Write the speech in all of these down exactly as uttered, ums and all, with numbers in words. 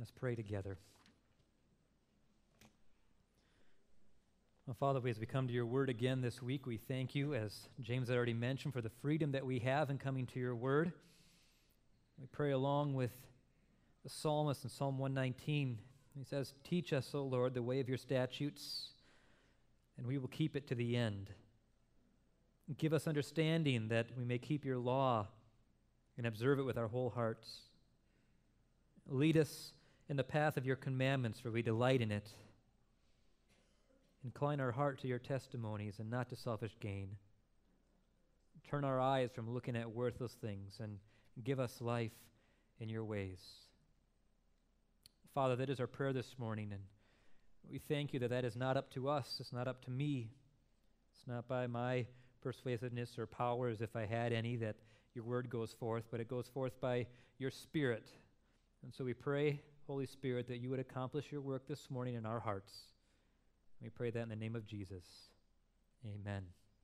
Let's pray together. Well, Father, as we come to your word again this week, we thank you, as James had already mentioned, for the freedom that we have in coming to your word. We pray along with the psalmist in Psalm one nineteen. He says, "Teach us, O Lord, the way of your statutes, and we will keep it to the end. Give us understanding that we may keep your law and observe it with our whole hearts. Lead us in the path of your commandments, for we delight in it. Incline our heart to your testimonies and not to selfish gain. Turn our eyes from looking at worthless things and give us life in your ways." Father, that is our prayer this morning, and we thank you that that is not up to us. It's not up to me. It's not by my persuasiveness or powers, if I had any, that your word goes forth, but it goes forth by your Spirit. And so we pray, Holy Spirit, that you would accomplish your work this morning in our hearts. We pray that in the name of Jesus. Amen.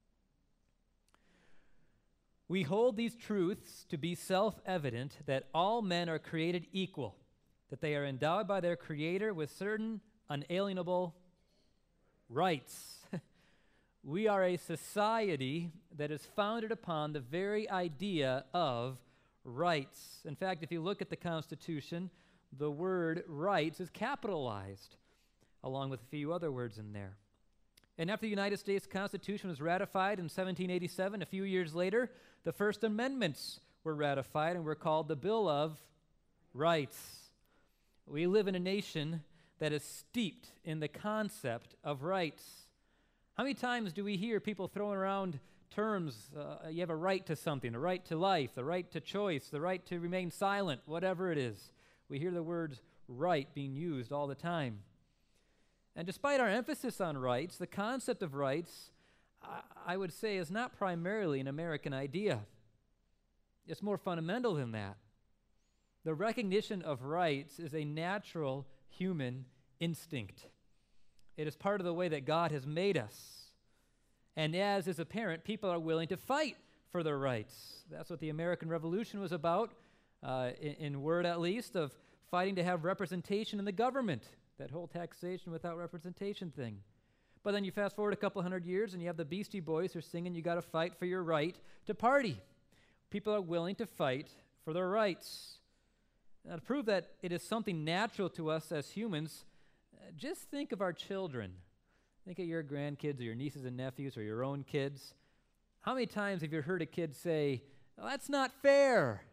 We hold these truths to be self-evident, that all men are created equal, that they are endowed by their Creator with certain unalienable rights. We are a society that is founded upon the very idea of rights. In fact, if you look at the Constitution, the word rights is capitalized, along with a few other words in there. And after the United States Constitution was ratified in seventeen eighty-seven, a few years later, the First Amendments were ratified and were called the Bill of Rights. We live in a nation that is steeped in the concept of rights. How many times do we hear people throwing around terms, uh, you have a right to something, a right to life, the right to choice, the right to remain silent, whatever it is. We hear the words right being used all the time. And despite our emphasis on rights, the concept of rights, I, I would say, is not primarily an American idea. It's more fundamental than that. The recognition of rights is a natural human instinct. It is part of the way that God has made us. And as is apparent, people are willing to fight for their rights. That's what the American Revolution was about, uh, in, in word at least, of fighting to have representation in the government, that whole taxation without representation thing. But then you fast forward a couple hundred years and you have the Beastie Boys who are singing, "You got to fight for your right to party." People are willing to fight for their rights. Now, to prove that it is something natural to us as humans, uh, just think of our children. Think of your grandkids or your nieces and nephews or your own kids. How many times have you heard a kid say, "Oh, that's not fair,"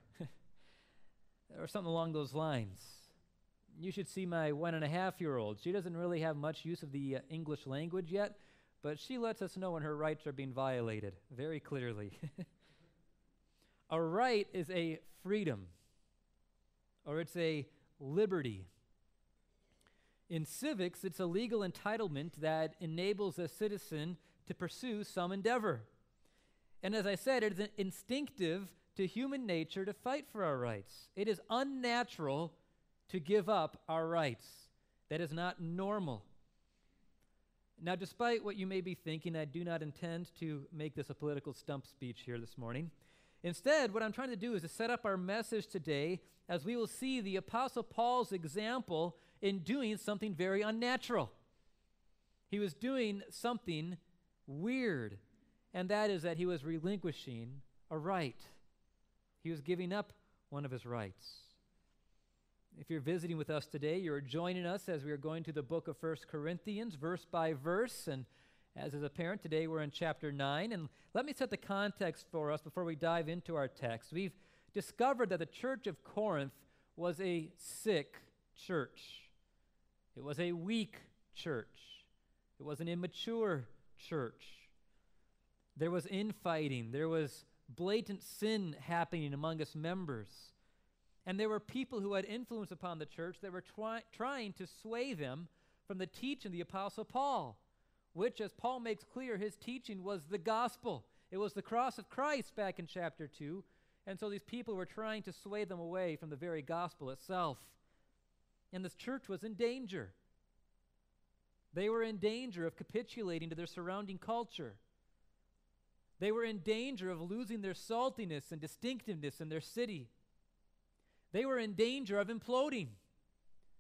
or something along those lines? You should see my one and a half year old. She doesn't really have much use of the uh, English language yet, but she lets us know when her rights are being violated very clearly. A right is a freedom, or it's a liberty. In civics, it's a legal entitlement that enables a citizen to pursue some endeavor. And as I said, it is instinctive to human nature to fight for our rights. It is unnatural to give up our rights. That is not normal. Now, despite what you may be thinking, I do not intend to make this a political stump speech here this morning. Instead, what I'm trying to do is to set up our message today as we will see the Apostle Paul's example in doing something very unnatural. He was doing something weird, and that is that he was relinquishing a right. He was giving up one of his rights. If you're visiting with us today, you're joining us as we are going to the book of First Corinthians, verse by verse, and as is apparent, today we're in chapter nine, and let me set the context for us before we dive into our text. We've discovered that the church of Corinth was a sick church. It was a weak church. It was an immature church. There was infighting. There was blatant sin happening among its members. And there were people who had influence upon the church that were try- trying to sway them from the teaching of the Apostle Paul, which, as Paul makes clear, his teaching was the gospel. It was the cross of Christ back in chapter two. And so these people were trying to sway them away from the very gospel itself. And this church was in danger. They were in danger of capitulating to their surrounding culture. They were in danger of losing their saltiness and distinctiveness in their city. They were in danger of imploding.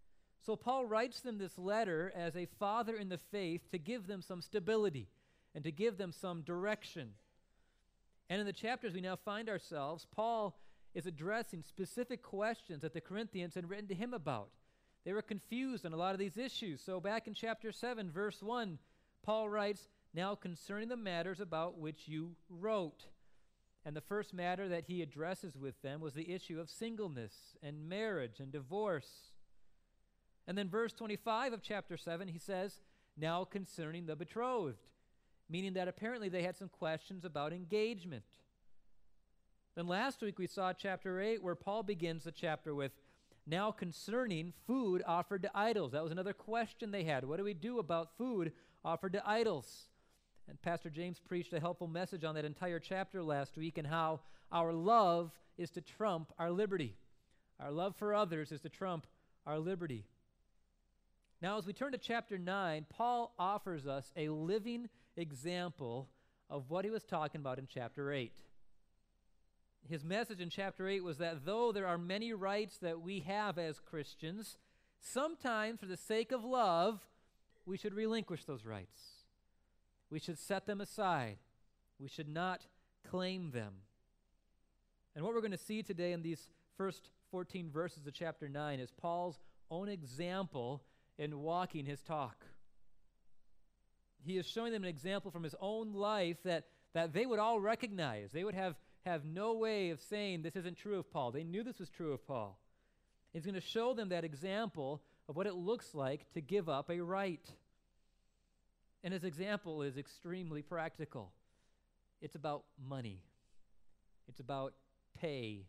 So Paul writes them this letter as a father in the faith to give them some stability and to give them some direction. And in the chapters we now find ourselves, Paul is addressing specific questions that the Corinthians had written to him about. They were confused on a lot of these issues. So back in chapter seven, verse one, Paul writes, "Now concerning the matters about which you wrote." And the first matter that he addresses with them was the issue of singleness and marriage and divorce. And then verse twenty-five of chapter seven, he says, "Now concerning the betrothed," meaning that apparently they had some questions about engagement. Then last week we saw chapter eight where Paul begins the chapter with, "Now concerning food offered to idols." That was another question they had. What do we do about food offered to idols? And Pastor James preached a helpful message on that entire chapter last week and how our love is to trump our liberty. Our love for others is to trump our liberty. Now, as we turn to chapter nine, Paul offers us a living example of what he was talking about in chapter eight. His message in chapter eight was that though there are many rights that we have as Christians, sometimes for the sake of love, we should relinquish those rights. We should set them aside. We should not claim them. And what we're going to see today in these first fourteen verses of chapter nine is Paul's own example in walking his talk. He is showing them an example from his own life that, that they would all recognize. They would have, have no way of saying this isn't true of Paul. They knew this was true of Paul. He's going to show them that example of what it looks like to give up a right. And his example is extremely practical. It's about money. It's about pay.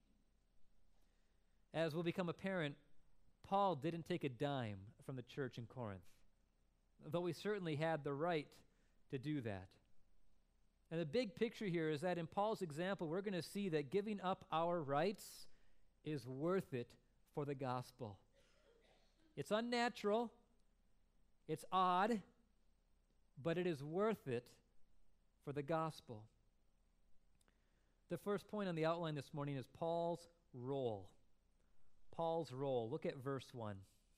As will become apparent, Paul didn't take a dime from the church in Corinth, though he certainly had the right to do that. And the big picture here is that in Paul's example, we're going to see that giving up our rights is worth it for the gospel. It's unnatural, it's odd, but it is worth it for the gospel. The first point on the outline this morning is Paul's role. Paul's role. Look at verse one.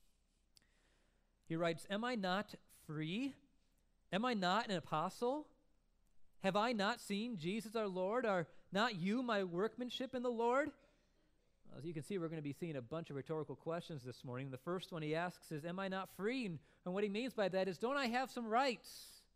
He writes, "Am I not free? Am I not an apostle? Have I not seen Jesus our Lord? Are not you my workmanship in the Lord?" As you can see, we're going to be seeing a bunch of rhetorical questions this morning. The first one he asks is, am I not free? And, and what he means by that is, don't I have some rights?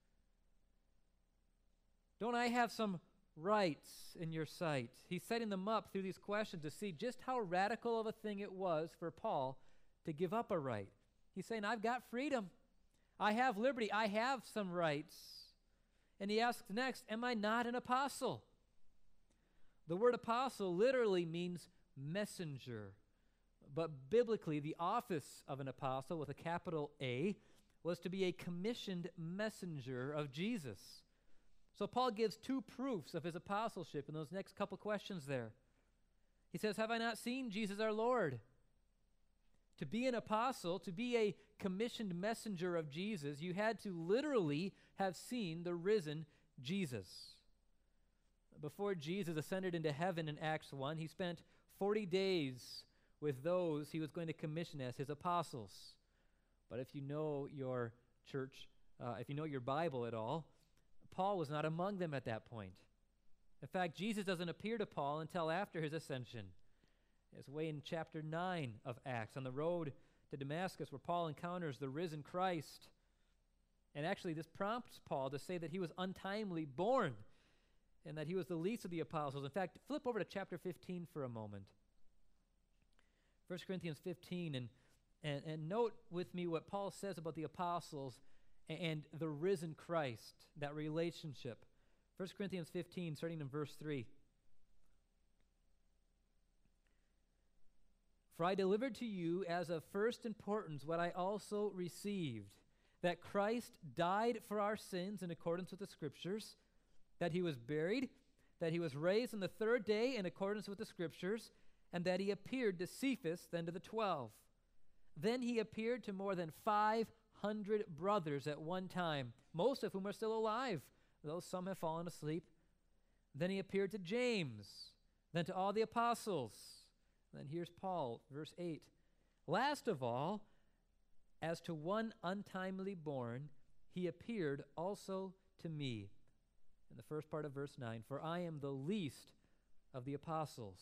Don't I have some rights in your sight? He's setting them up through these questions to see just how radical of a thing it was for Paul to give up a right. He's saying, I've got freedom. I have liberty. I have some rights. And he asks next, am I not an apostle? The word apostle literally means messenger. But biblically, the office of an apostle with a capital A was to be a commissioned messenger of Jesus. So Paul gives two proofs of his apostleship in those next couple questions there. He says, have I not seen Jesus our Lord? To be an apostle, to be a commissioned messenger of Jesus, you had to literally have seen the risen Jesus. Before Jesus ascended into heaven in Acts one, he spent forty days with those he was going to commission as his apostles. But if you know your church, uh, if you know your Bible at all, Paul was not among them at that point. In fact, Jesus doesn't appear to Paul until after his ascension. It's way in chapter nine of Acts, on the road to Damascus, where Paul encounters the risen Christ. And actually, this prompts Paul to say that he was untimely born and that he was the least of the apostles. In fact, flip over to chapter fifteen for a moment. First Corinthians fifteen, and, and, and note with me what Paul says about the apostles and, and the risen Christ, that relationship. First Corinthians fifteen, starting in verse three. For I delivered to you as of first importance what I also received, that Christ died for our sins in accordance with the Scriptures, that he was buried, that he was raised on the third day in accordance with the Scriptures, and that he appeared to Cephas, then to the twelve. Then he appeared to more than five hundred brothers at one time, most of whom are still alive, though some have fallen asleep. Then he appeared to James, then to all the apostles. Then here's Paul, verse eight. Last of all, As to one untimely born, he appeared also to me. In the first part of verse nine, for I am the least of the apostles.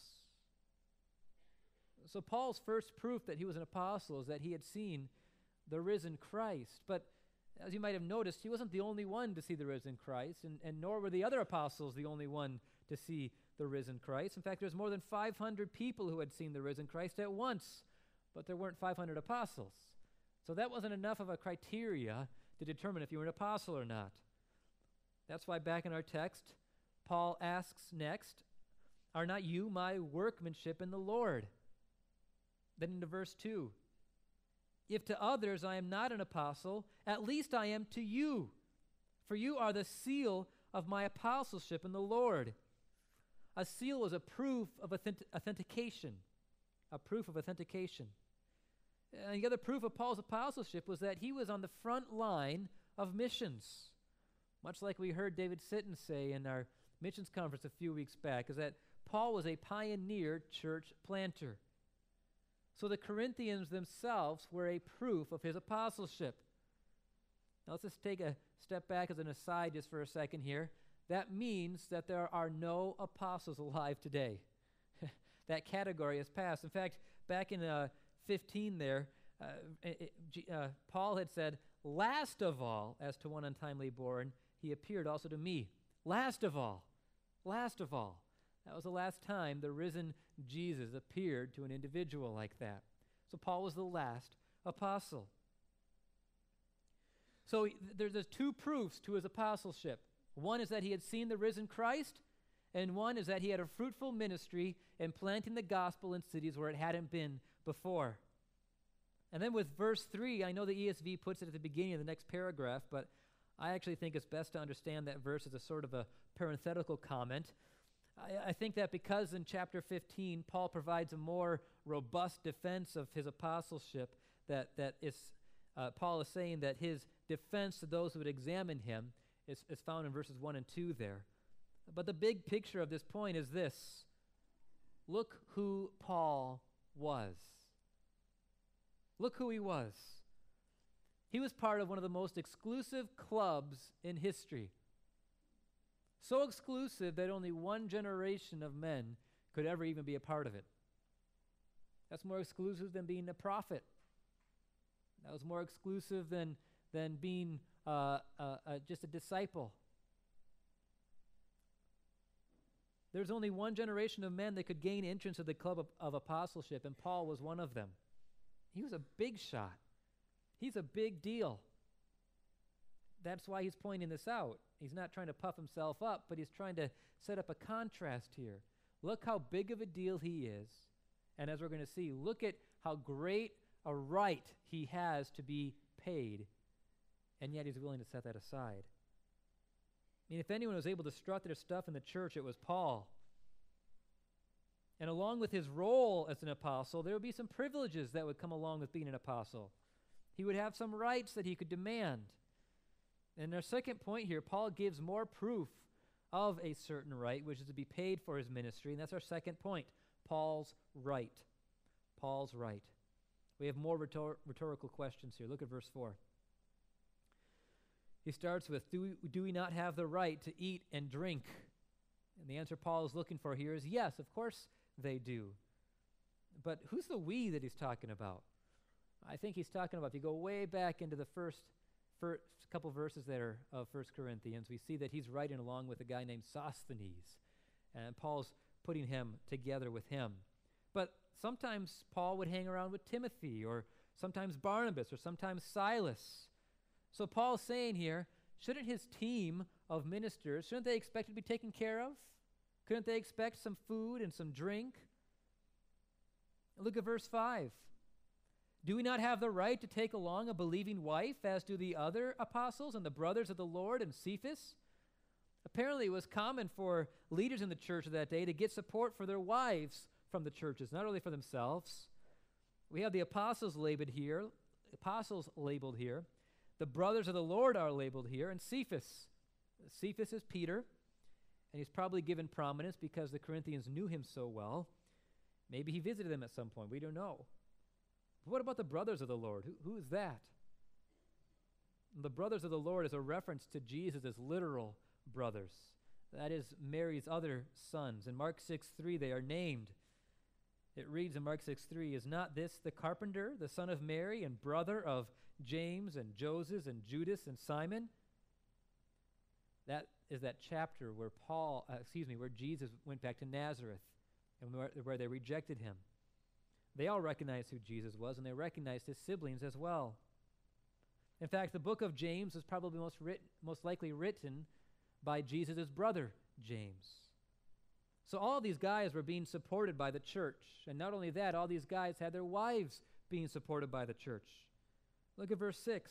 So Paul's first proof that he was an apostle is that he had seen the risen Christ. But as you might have noticed, he wasn't the only one to see the risen Christ, and, and nor were the other apostles the only one to see the risen Christ. In fact, there's more than five hundred people who had seen the risen Christ at once, but there weren't five hundred apostles. So that wasn't enough of a criteria to determine if you were an apostle or not. That's why back in our text, Paul asks next, are not you my workmanship in the Lord? Then into verse two, if to others I am not an apostle, at least I am to you, for you are the seal of my apostleship in the Lord. A seal was a proof of authentic- authentication, a proof of authentication. And the other proof of Paul's apostleship was that he was on the front line of missions. Much like we heard David Sitton say in our missions conference a few weeks back, is that Paul was a pioneer church planter. So the Corinthians themselves were a proof of his apostleship. Now let's just take a step back as an aside just for a second here. That means that there are no apostles alive today. That category has passed. In fact, back in uh, fifteen there, uh, it, it, uh, Paul had said, last of all, as to one untimely born, he appeared also to me. Last of all. Last of all. That was the last time the risen Jesus appeared to an individual like that. So Paul was the last apostle. So there's, there's two proofs to his apostleship. One is that he had seen the risen Christ, and one is that he had a fruitful ministry in planting the gospel in cities where it hadn't been before. And then with verse three, I know the E S V puts it at the beginning of the next paragraph, but I actually think it's best to understand that verse as a sort of a parenthetical comment. I, I think that because in chapter fifteen, Paul provides a more robust defense of his apostleship, that, that is, uh, Paul is saying that his defense to those who would examine him is, is found in verses one and two there. But the big picture of this point is this. Look who Paul was. Look who he was. He was part of one of the most exclusive clubs in history. So exclusive that only one generation of men could ever even be a part of it. That's more exclusive than being a prophet. That was more exclusive than, than being uh, uh, uh, just a disciple. There's only one generation of men that could gain entrance to the club of, of apostleship, and Paul was one of them. He was a big shot. He's a big deal. That's why he's pointing this out. He's not trying to puff himself up, but he's trying to set up a contrast here. Look how big of a deal he is. And as we're going to see, look at how great a right he has to be paid, and yet he's willing to set that aside. I mean, if anyone was able to strut their stuff in the church, it was Paul. And along with his role as an apostle, there would be some privileges that would come along with being an apostle. He would have some rights that he could demand. And our second point here, Paul gives more proof of a certain right, which is to be paid for his ministry. And that's our second point, Paul's right. Paul's right. We have more rhetor- rhetorical questions here. Look at verse four. He starts with, do we, do we not have the right to eat and drink? And the answer Paul is looking for here is yes, of course they do. But who's the we that he's talking about? I think he's talking about, if you go way back into the first, first couple verses there of First Corinthians, we see that he's writing along with a guy named Sosthenes. And Paul's putting him together with him. But sometimes Paul would hang around with Timothy, or sometimes Barnabas, or sometimes Silas. So Paul's saying here, shouldn't his team of ministers, shouldn't they expect to be taken care of? Couldn't they expect some food and some drink? Look at verse five. Do we not have the right to take along a believing wife, as do the other apostles and the brothers of the Lord and Cephas? Apparently it was common for leaders in the church of that day to get support for their wives from the churches, not only for themselves. We have the apostles labeled here, apostles labeled here. The brothers of the Lord are labeled here, and Cephas. Cephas is Peter, and he's probably given prominence because the Corinthians knew him so well. Maybe he visited them at some point. We don't know. But what about the brothers of the Lord? Who, who is that? The brothers of the Lord is a reference to Jesus' literal brothers. That is Mary's other sons. In Mark six three, they are named. It reads in Mark six three, "Is not this the carpenter, the son of Mary, and brother of James and Joseph and Judas and Simon?" That is that chapter where Paul, uh, excuse me, where Jesus went back to Nazareth and where, where they rejected him. They all recognized who Jesus was, and they recognized his siblings as well. In fact, the book of James was probably most writ- most likely written by Jesus' brother, James. So all these guys were being supported by the church. And not only that, all these guys had their wives being supported by the church. Look at verse six.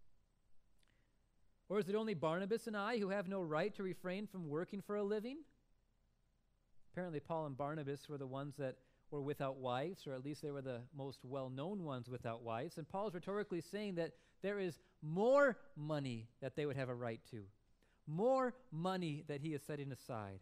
"Or is it only Barnabas and I who have no right to refrain from working for a living?" Apparently, Paul and Barnabas were the ones that were without wives, or at least they were the most well-known ones without wives. And Paul's rhetorically saying that there is more money that they would have a right to, more money that he is setting aside.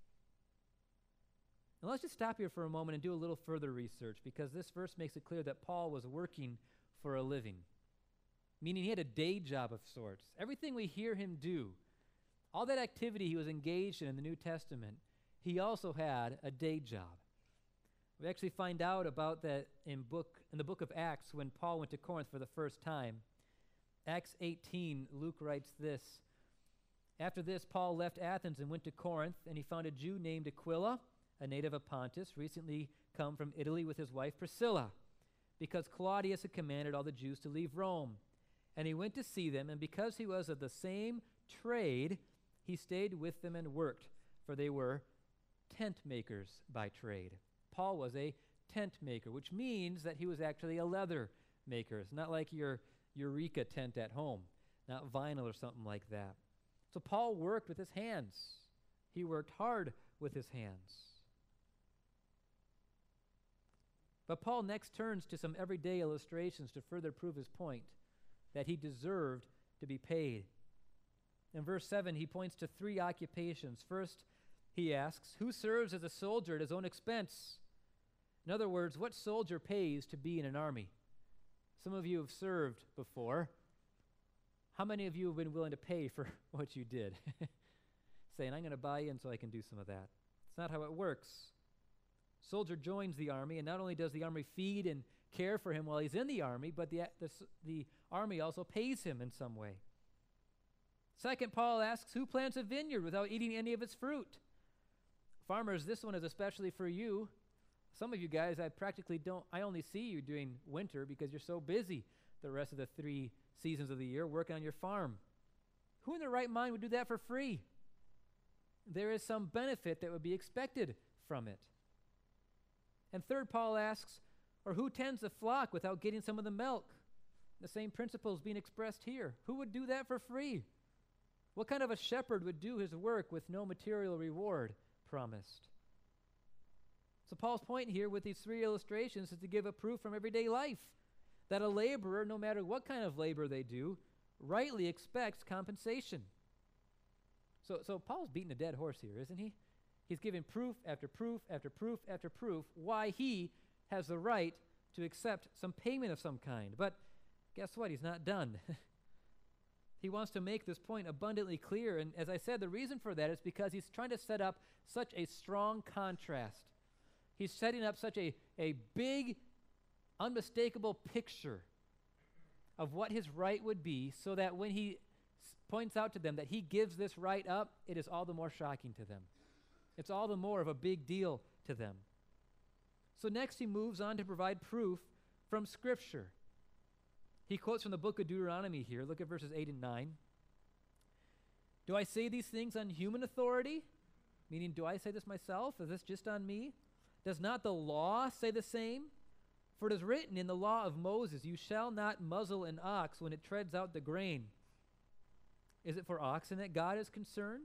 And let's just stop here for a moment and do a little further research, because this verse makes it clear that Paul was working for a living, meaning he had a day job of sorts. Everything we hear him do, all that activity he was engaged in in the New Testament, he also had a day job. We actually find out about that in book in the book of Acts when Paul went to Corinth for the first time. Acts eighteen, Luke writes this: "After this, Paul left Athens and went to Corinth, and he found a Jew named Aquila, a native of Pontus, recently come from Italy with his wife Priscilla, because Claudius had commanded all the Jews to leave Rome. And he went to see them, and because he was of the same trade, he stayed with them and worked, for they were tent makers by trade." Paul was a tent maker, which means that he was actually a leather maker. It's not like your Eureka tent at home, not vinyl or something like that. So Paul worked with his hands. He worked hard with his hands. But Paul next turns to some everyday illustrations to further prove his point, that he deserved to be paid. In verse seven, he points to three occupations. First, he asks, who serves as a soldier at his own expense? In other words, what soldier pays to be in an army? Some of you have served before. How many of you have been willing to pay for what you did? Saying, I'm going to buy in so I can do some of that. It's not how it works. Soldier joins the army, and not only does the army feed and care for him while he's in the army, but the, the, the army also pays him in some way. Second, Paul asks, who plants a vineyard without eating any of its fruit? Farmers, this one is especially for you. Some of you guys, I practically don't, I only see you during winter because you're so busy the rest of the three seasons of the year working on your farm. Who in their right mind would do that for free? There is some benefit that would be expected from it. And third, Paul asks, or who tends the flock without getting some of the milk? The same principle is being expressed here. Who would do that for free? What kind of a shepherd would do his work with no material reward promised? So Paul's point here with these three illustrations is to give a proof from everyday life that a laborer, no matter what kind of labor they do, rightly expects compensation. So, so Paul's beating a dead horse here, isn't he? He's giving proof after proof after proof after proof why he has the right to accept some payment of some kind. But guess what? He's not done. He wants to make this point abundantly clear. And as I said, the reason for that is because he's trying to set up such a strong contrast. He's setting up such a, a big, unmistakable picture of what his right would be, so that when he s- points out to them that he gives this right up, it is all the more shocking to them. It's all the more of a big deal to them. So next he moves on to provide proof from Scripture. He quotes from the book of Deuteronomy here. Look at verses eight and nine. Do I say these things on human authority? Meaning, do I say this myself? Is this just on me? Does not the law say the same? For it is written in the law of Moses, you shall not muzzle an ox when it treads out the grain. Is it for oxen that God is concerned?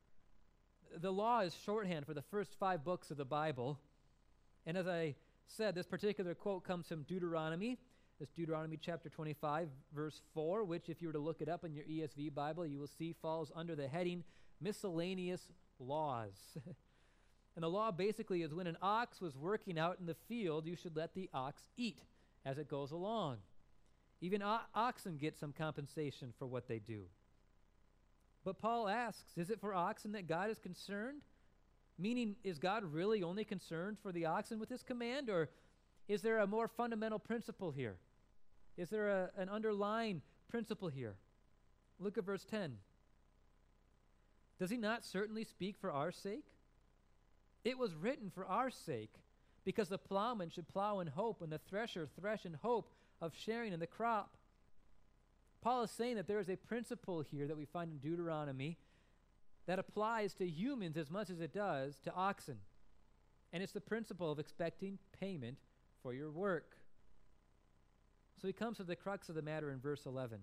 The law is shorthand for the first five books of the Bible. And as I said, this particular quote comes from Deuteronomy. It's Deuteronomy chapter twenty-five, verse four, which if you were to look it up in your E S V Bible, you will see falls under the heading miscellaneous laws. And the law basically is when an ox was working out in the field, you should let the ox eat. as it goes along. Even o- oxen get some compensation for what they do. But Paul asks, is it for oxen that God is concerned? Meaning, is God really only concerned for the oxen with this command, or is there a more fundamental principle here? Is there a, an underlying principle here? Look at verse ten. Does he not certainly speak for our sake? It was written for our sake, because the plowman should plow in hope, and the thresher thresh in hope of sharing in the crop. Paul is saying that there is a principle here that we find in Deuteronomy that applies to humans as much as it does to oxen. And it's the principle of expecting payment for your work. So he comes to the crux of the matter in verse eleven.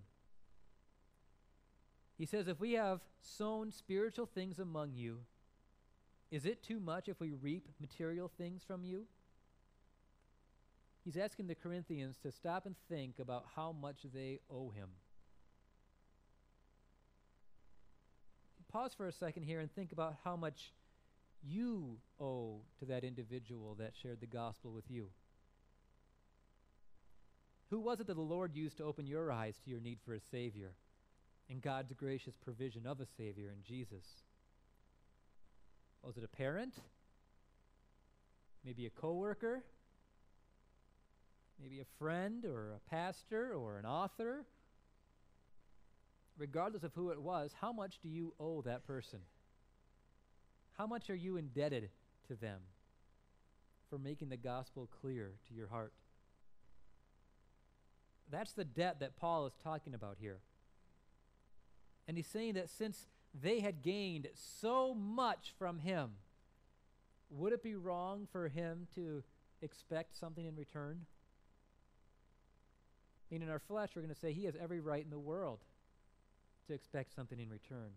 He says, if we have sown spiritual things among you, is it too much if we reap material things from you? He's asking the Corinthians to stop and think about how much they owe him. Pause for a second here and think about how much you owe to that individual that shared the gospel with you. Who was it that the Lord used to open your eyes to your need for a Savior and God's gracious provision of a Savior in Jesus? Was it a parent? Maybe a coworker? Maybe a friend or a pastor or an author? Regardless of who it was, how much do you owe that person? How much are you indebted to them for making the gospel clear to your heart? That's the debt that Paul is talking about here. And he's saying that since they had gained so much from him, would it be wrong for him to expect something in return? I mean, in our flesh, we're going to say he has every right in the world to expect something in return.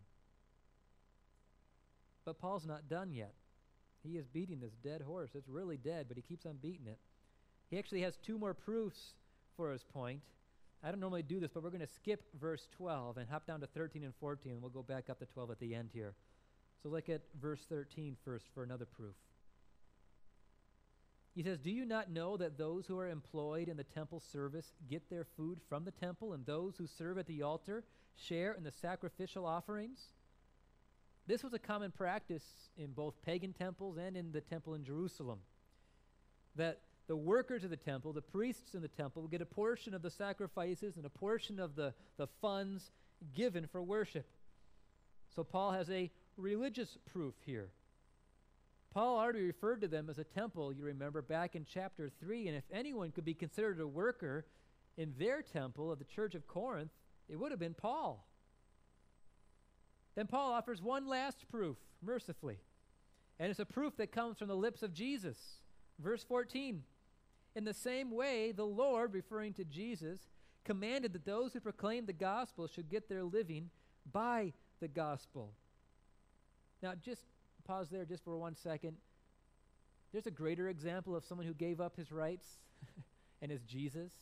But Paul's not done yet. He is beating this dead horse. It's really dead, but he keeps on beating it. He actually has two more proofs for his point. I don't normally do this, but we're going to skip verse twelve and hop down to thirteen and fourteen, and we'll go back up to twelve at the end here. So look at verse thirteen first for another proof. He says, do you not know that those who are employed in the temple service get their food from the temple, and those who serve at the altar share in the sacrificial offerings? This was a common practice in both pagan temples and in the temple in Jerusalem, that the workers of the temple, the priests in the temple, would get a portion of the sacrifices and a portion of the, the funds given for worship. So Paul has a religious proof here. Paul already referred to them as a temple, you remember, back in chapter three, and if anyone could be considered a worker in their temple of the church of Corinth, it would have been Paul. Then Paul offers one last proof, mercifully, and it's a proof that comes from the lips of Jesus. Verse fourteen, in the same way, the Lord, referring to Jesus, commanded that those who proclaim the gospel should get their living by the gospel. Now, just pause there just for one second. There's a greater example of someone who gave up his rights, and is Jesus.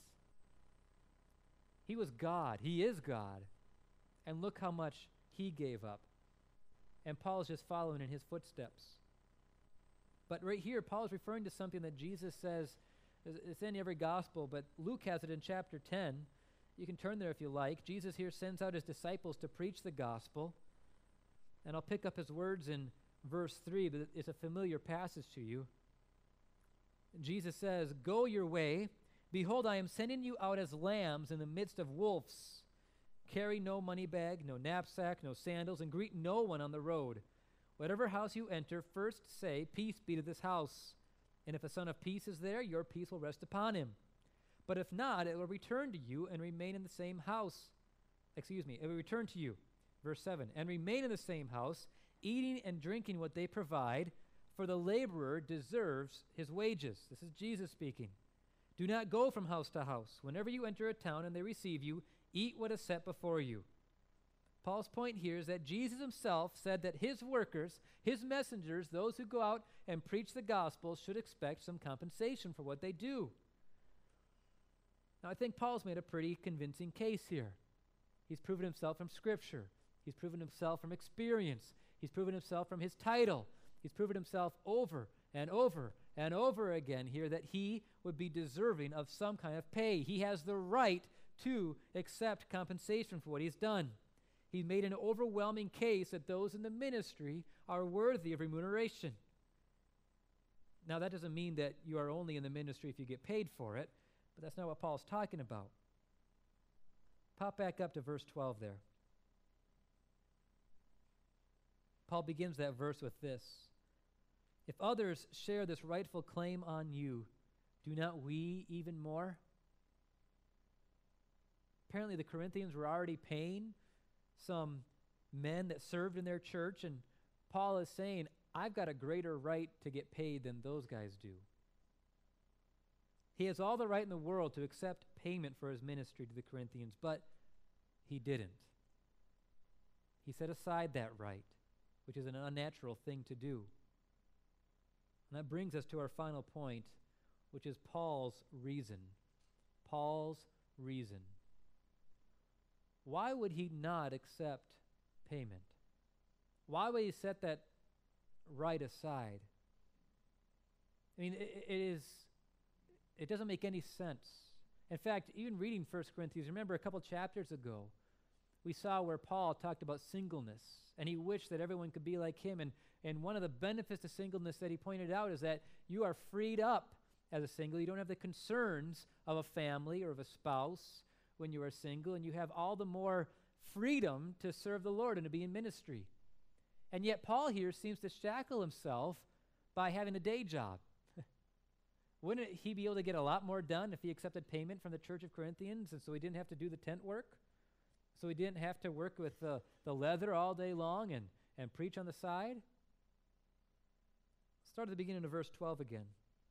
He was God. He is God. And look how much he gave up. And Paul's just following in his footsteps. But right here, Paul is referring to something that Jesus says, it's in every gospel, but Luke has it in chapter ten. You can turn there if you like. Jesus here sends out his disciples to preach the gospel. And I'll pick up his words in verse three, but it's a familiar passage to you. Jesus says, go your way. Behold, I am sending you out as lambs in the midst of wolves. Carry no money bag, no knapsack, no sandals, and greet no one on the road. Whatever house you enter, first say, peace be to this house. And if a son of peace is there, your peace will rest upon him. But if not, it will return to you and remain in the same house. Excuse me, it will return to you. Verse seven, and remain in the same house, eating and drinking what they provide, for the laborer deserves his wages. This is Jesus speaking. Do not go from house to house. Whenever you enter a town and they receive you, eat what is set before you. Paul's point here is that Jesus himself said that his workers, his messengers, those who go out and preach the gospel, should expect some compensation for what they do. Now, I think Paul's made a pretty convincing case here. He's proven himself from Scripture. He's proven himself from experience. He's proven himself from his title. He's proven himself over and over and over again here that he would be deserving of some kind of pay. He has the right to accept compensation for what he's done. He made an overwhelming case that those in the ministry are worthy of remuneration. Now, that doesn't mean that you are only in the ministry if you get paid for it, but that's not what Paul's talking about. Pop back up to verse twelve there. Paul begins that verse with this: if others share this rightful claim on you, do not we even more? Apparently the Corinthians were already paying some men that served in their church, and Paul is saying, I've got a greater right to get paid than those guys do. He has all the right in the world to accept payment for his ministry to the Corinthians, but he didn't. He set aside that right, which is an unnatural thing to do. And that brings us to our final point, which is Paul's reason. Paul's reason. Why would he not accept payment? Why would he set that right aside? I mean, it, it is, it doesn't make any sense. In fact, even reading First Corinthians, remember a couple chapters ago, we saw where Paul talked about singleness, and he wished that everyone could be like him. And, and one of the benefits of singleness that he pointed out is that you are freed up as a single. You don't have the concerns of a family or of a spouse when you are single, and you have all the more freedom to serve the Lord and to be in ministry. And yet Paul here seems to shackle himself by having a day job. Wouldn't he be able to get a lot more done if he accepted payment from the church of Corinthians, and so he didn't have to do the tent work? So he didn't have to work with the, the leather all day long and, and preach on the side? Start at the beginning of verse twelve again.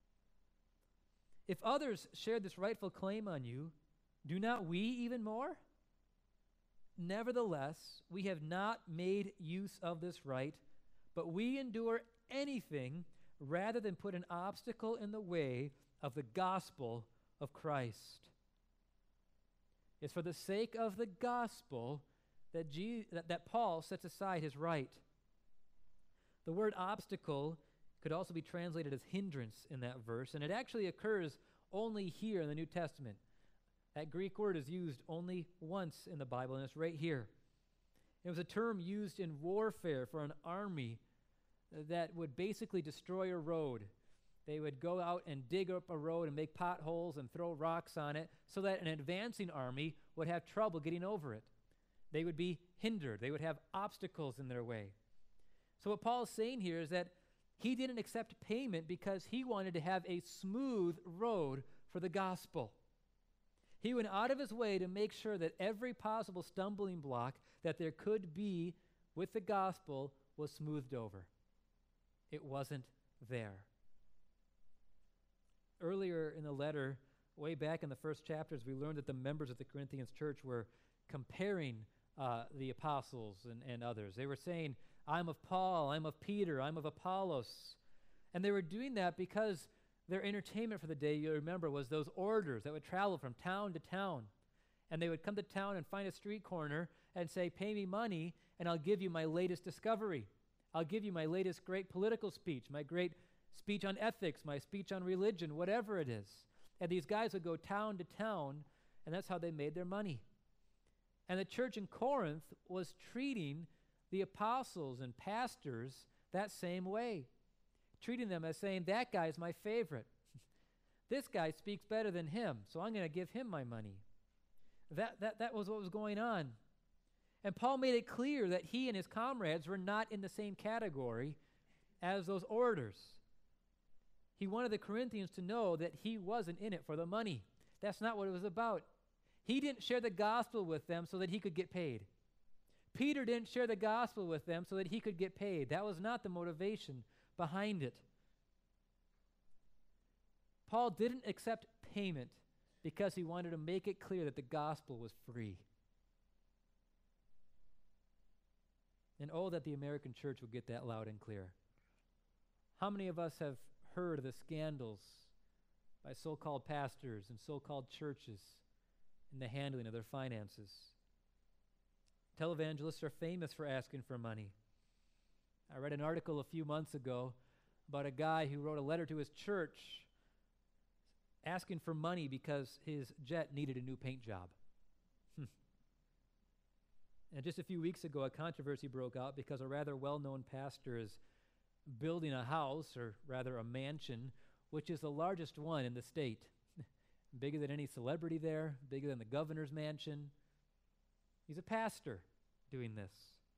If others share this rightful claim on you, do not we even more? Nevertheless, we have not made use of this right, but we endure anything rather than put an obstacle in the way of the gospel of Christ. It's for the sake of the gospel that, Je- that, that Paul sets aside his right. The word obstacle could also be translated as hindrance in that verse, and it actually occurs only here in the New Testament. That Greek word is used only once in the Bible, and it's right here. It was a term used in warfare for an army that would basically destroy a road. They would go out and dig up a road and make potholes and throw rocks on it so that an advancing army would have trouble getting over it. They would be hindered. They would have obstacles in their way. So what Paul is saying here is that he didn't accept payment because he wanted to have a smooth road for the gospel. He went out of his way to make sure that every possible stumbling block that there could be with the gospel was smoothed over. It wasn't there. Earlier in the letter, way back in the first chapters, we learned that the members of the Corinthians church were comparing uh, the apostles and, and others. They were saying, I'm of Paul, I'm of Peter, I'm of Apollos. And they were doing that because their entertainment for the day, you remember, was those orders that would travel from town to town. And they would come to town and find a street corner and say, pay me money and I'll give you my latest discovery. I'll give you my latest great political speech, my great speech on ethics, my speech on religion, whatever it is. And these guys would go town to town, and that's how they made their money. And the church in Corinth was treating the apostles and pastors that same way, treating them as saying, that guy's my favorite. This guy speaks better than him, so I'm going to give him my money. That, that, that was what was going on. And Paul made it clear that he and his comrades were not in the same category as those orators. He wanted the Corinthians to know that he wasn't in it for the money. That's not what it was about. He didn't share the gospel with them so that he could get paid. Peter didn't share the gospel with them so that he could get paid. That was not the motivation behind it. Paul didn't accept payment because he wanted to make it clear that the gospel was free. And oh, that the American church would get that loud and clear. How many of us have heard of the scandals by so-called pastors and so-called churches in the handling of their finances? Televangelists are famous for asking for money. I read an article a few months ago about a guy who wrote a letter to his church asking for money because his jet needed a new paint job. And just a few weeks ago, a controversy broke out because a rather well-known pastor is building a house, or rather a mansion, which is the largest one in the state. Bigger than any celebrity there, bigger than the governor's mansion. He's a pastor doing this.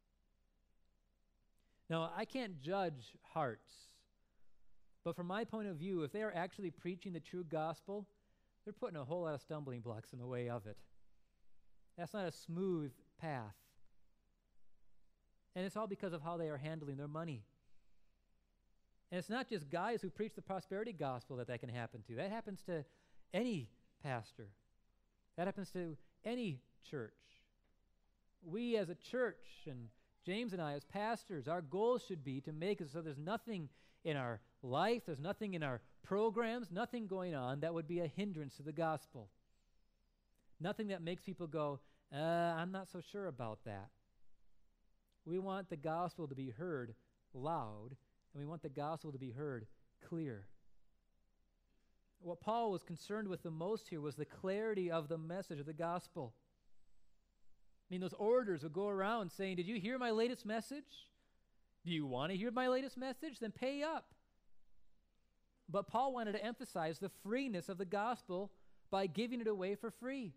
Now, I can't judge hearts, but from my point of view, if they are actually preaching the true gospel, they're putting a whole lot of stumbling blocks in the way of it. That's not a smooth path. And it's all because of how they are handling their money. And it's not just guys who preach the prosperity gospel that that can happen to. That happens to any pastor. That happens to any church. We as a church, and James and I as pastors, our goal should be to make it so there's nothing in our life, there's nothing in our programs, nothing going on that would be a hindrance to the gospel. Nothing that makes people go, uh, I'm not so sure about that. We want the gospel to be heard loud, and we want the gospel to be heard clear. What Paul was concerned with the most here was the clarity of the message of the gospel. I mean, those orders would go around saying, did you hear my latest message? Do you want to hear my latest message? Then pay up. But Paul wanted to emphasize the freeness of the gospel by giving it away for free.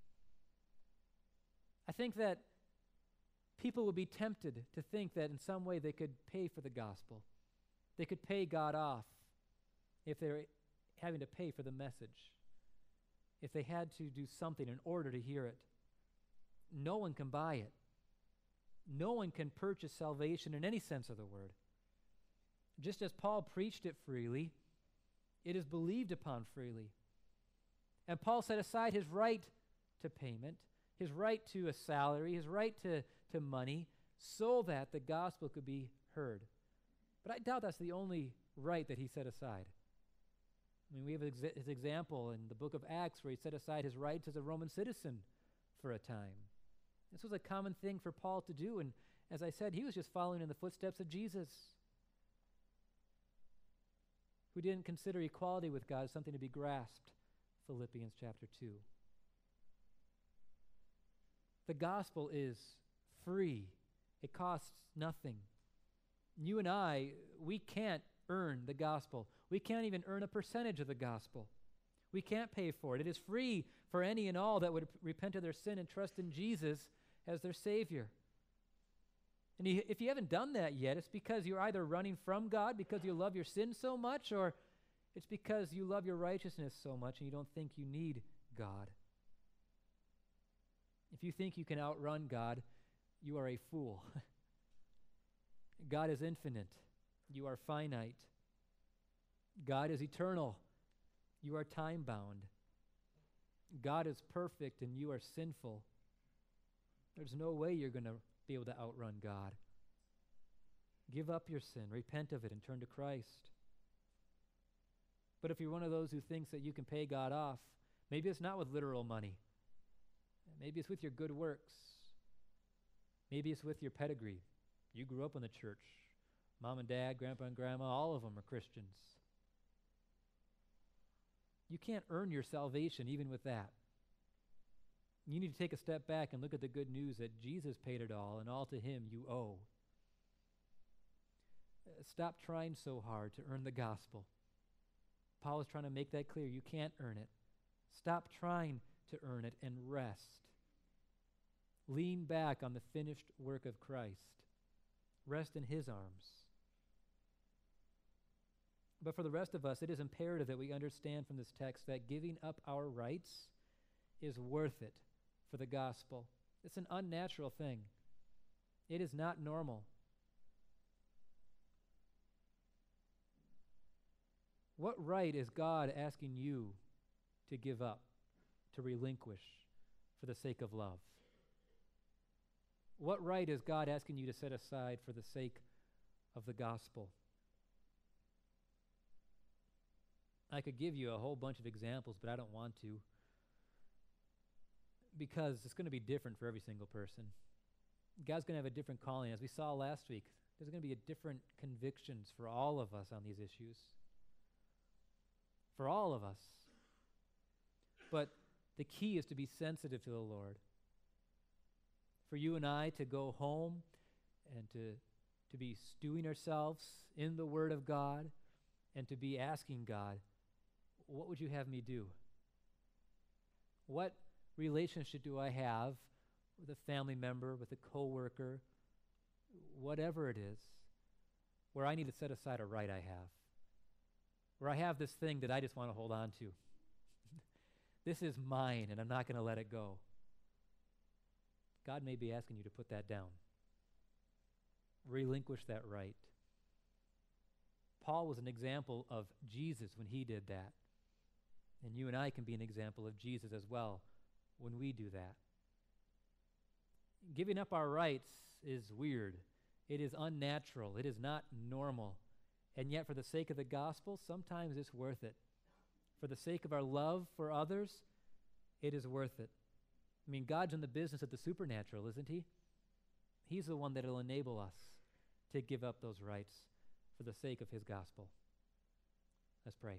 I think that people would be tempted to think that in some way they could pay for the gospel. They could pay God off if they're having to pay for the message, if they had to do something in order to hear it. No one can buy it. No one can purchase salvation in any sense of the word. Just as Paul preached it freely, it is believed upon freely. And Paul set aside his right to payment, his right to a salary, his right to, to money, so that the gospel could be heard. But I doubt that's the only right that he set aside. I mean, we have exa- his example in the book of Acts where he set aside his rights as a Roman citizen for a time. This was a common thing for Paul to do, and as I said, he was just following in the footsteps of Jesus, who didn't consider equality with God as something to be grasped, Philippians chapter two. The gospel is free. It costs nothing. You and I, we can't earn the gospel. We can't even earn a percentage of the gospel. We can't pay for it. It is free for any and all that would repent of their sin and trust in Jesus as their Savior. And if you haven't done that yet, it's because you're either running from God because you love your sin so much, or it's because you love your righteousness so much and you don't think you need God. If you think you can outrun God, you are a fool. God is infinite. You are finite. God is eternal. You are time-bound. God is perfect and you are sinful. There's no way you're going to be able to outrun God. Give up your sin, repent of it, and turn to Christ. But if you're one of those who thinks that you can pay God off, maybe it's not with literal money. Maybe it's with your good works. Maybe it's with your pedigree. You grew up in the church. Mom and dad, grandpa and grandma, all of them are Christians. You can't earn your salvation even with that. You need to take a step back and look at the good news that Jesus paid it all, and all to him you owe. Uh, stop trying so hard to earn the gospel. Paul is trying to make that clear. You can't earn it. Stop trying to earn it and rest. Lean back on the finished work of Christ. Rest in his arms. But for the rest of us, it is imperative that we understand from this text that giving up our rights is worth it for the gospel. It's an unnatural thing. It is not normal. What right is God asking you to give up, to relinquish for the sake of love? What right is God asking you to set aside for the sake of the gospel? I could give you a whole bunch of examples, but I don't want to, because it's going to be different for every single person. God's going to have a different calling. As we saw last week, There's going to be a different convictions for all of us on these issues. For all of us. But the key is to be sensitive to the Lord. For you and I to go home and to, to be stewing ourselves in the Word of God and to be asking God, what would you have me do? What relationship do I have with a family member, with a coworker, whatever it is, where I need to set aside a right I have, where I have this thing that I just want to hold on to. This is mine, and I'm not going to let it go. God may be asking you to put that down. Relinquish that right. Paul was an example of Jesus when he did that. And you and I can be an example of Jesus as well when we do that. Giving up our rights is weird. It is unnatural. It is not normal. And yet, for the sake of the gospel, sometimes it's worth it. For the sake of our love for others, it is worth it. I mean, God's in the business of the supernatural, isn't he? He's the one that will enable us to give up those rights for the sake of his gospel. Let's pray.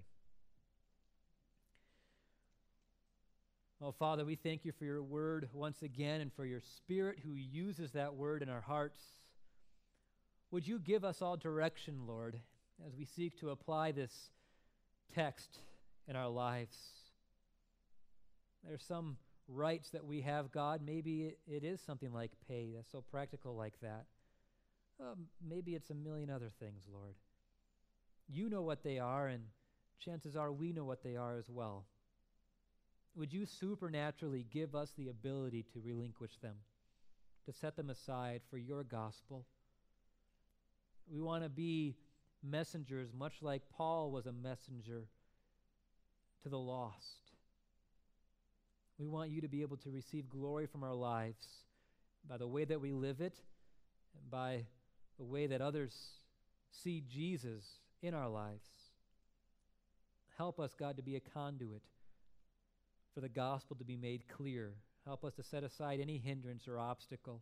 Oh, Father, we thank you for your word once again and for your Spirit who uses that word in our hearts. Would you give us all direction, Lord, as we seek to apply this text in our lives? There's some rights that we have, God. Maybe it, it is something like pay that's so practical like that. Um, maybe it's a million other things, Lord. You know what they are, and chances are we know what they are as well. Would you supernaturally give us the ability to relinquish them, to set them aside for your gospel? We want to be messengers, much like Paul was a messenger to the lost. We want you to be able to receive glory from our lives by the way that we live it and by the way that others see Jesus in our lives. Help us, God, to be a conduit for the gospel to be made clear. Help us to set aside any hindrance or obstacle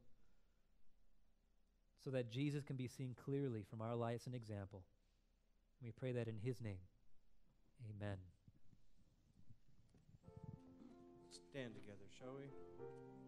so that Jesus can be seen clearly from our lives and example. We pray that in his name. Amen. Stand together, shall we?